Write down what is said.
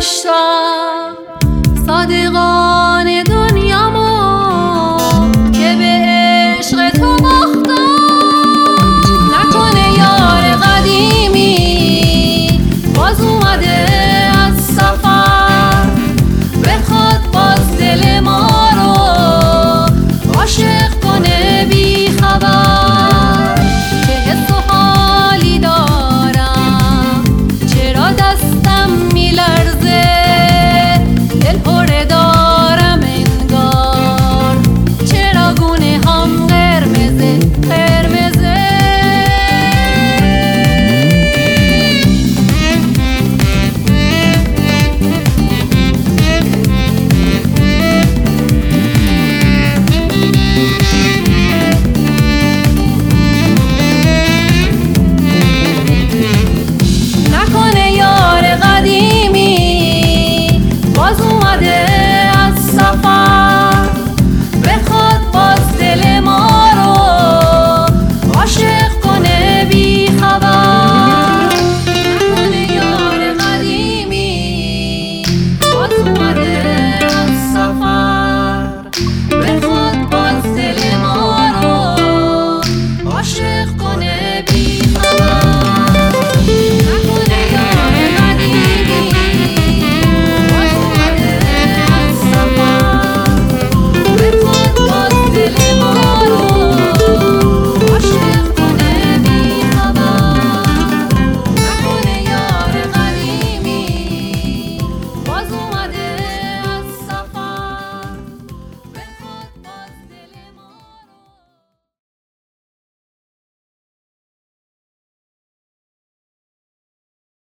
گذاشتم صادقان دنیامو که به عشق تو باختم. نکنه یار قدیمی باز اومده از سفر، بخواد باز دل ما رو عاشق کنه بی خبر. که حس و حالی دارم چرا دستم میلرزه، دل پر دارم انگار چرا گونه هم قرمزه قرمزه. نکنه یار قدیمی باز اومده از سفر، بخواد باز دل ما رو عاشق کنه بی خبر. نکنه یار قدیمی باز اومده از سفر، بخواد باز دل ما رو عاشق کنه